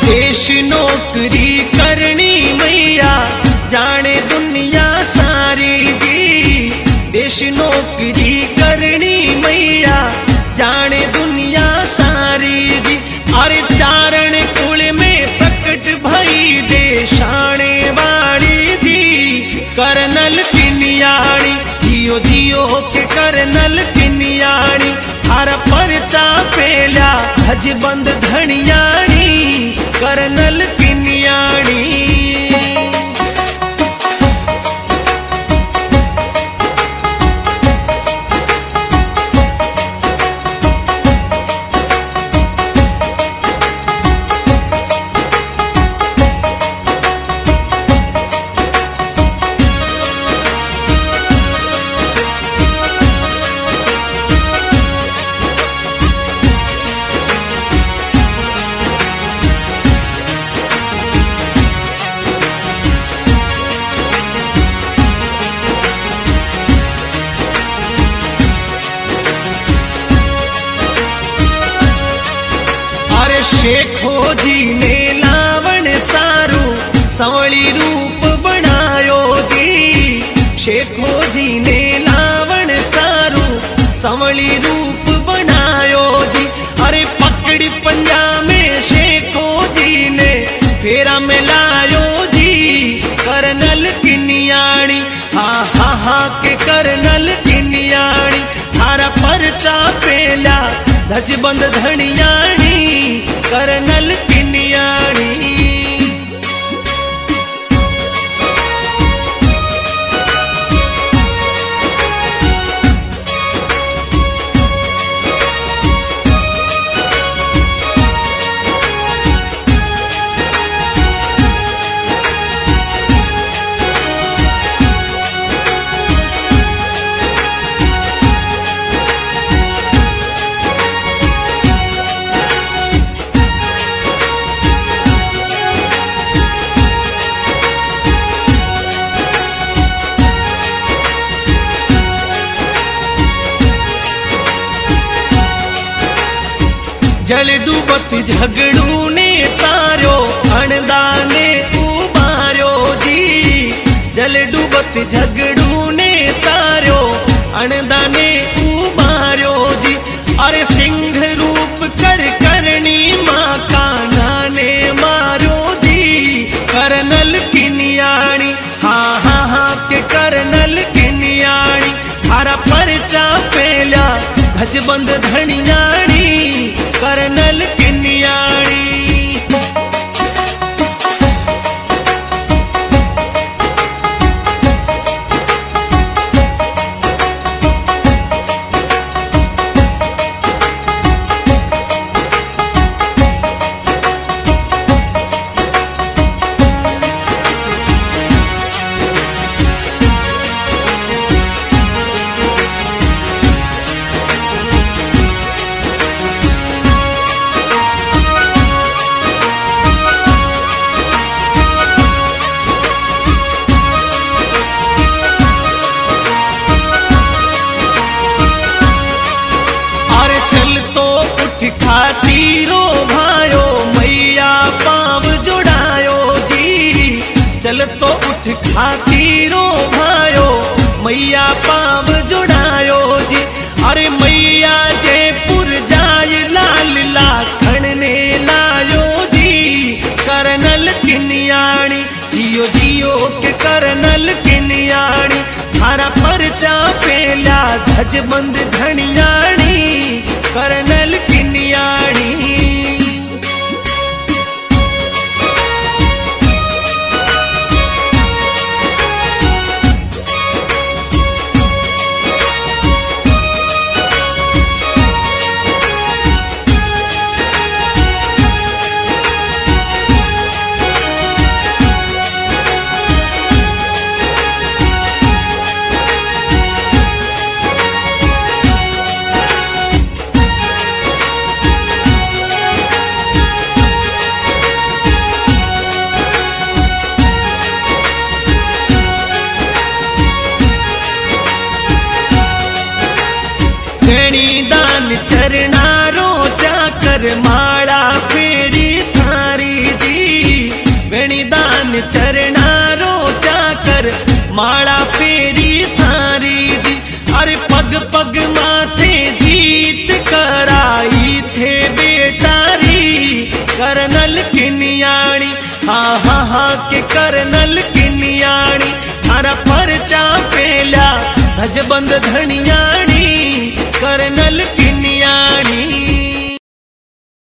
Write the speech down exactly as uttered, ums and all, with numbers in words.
देश नौकरी करनी मैया जाने दुनिया सारी जी। देश नौकरी करनी मैया जाने दुनिया सारी जी। अरे चारण कुल में प्रकट भई देशाने वाली जी। करनल किनियाणी जियो जियो के करनल किनियाणी। हर परचा पेल्या हजबंद धनियाणी करनल किनियाणी। शेखो जी ने लावण सारू संवली रूप बनायो जी। शेखो जी ने लावण सारू संवली रूप बनायो जी। अरे पकड़ी पंजा में शेखो जी ने फेरा में लायो जी। करनल किनियाणी हा हा हा के करनल किनियाणी। थारा परचा पेला धजबंद धनियाणी करनल किनियाणी। जल डूबत झगड़ू ने तारो अणदाने उबारो जी। जल डूबत झगड़ू ने तारो अणदाने उबारो जी। अरे सिंह रूप कर करनी माँ कान्हा ने मारो जी। करनल किनियाणी हा हा हा के करनल किनियाणी। थारा परचा पेल्या धजबंद धनियाणी करनल किनियाणी। खातीरो भायो मैया पाव जुड़ायो जी। चल तो उठ खातीरो भायो मैया पाव जुड़ायो जी। अरे मैया जयपुर जाय लाल लाखन ने लायो जी। करनल किनियाणी जियो जियो के करनल किनियाणी। थारा परचा पेल्या धजबंद धनियाणी करनल किनियाणी। गणी दान चरणारो चाकर माड़ा फेरी थारी जी। पग माथे जीत कराई थे बेटारी करनल किनियाणी। हा हा हा के करनल किनियाणी थारा परचा पेल्या धजबंद धनियाणी।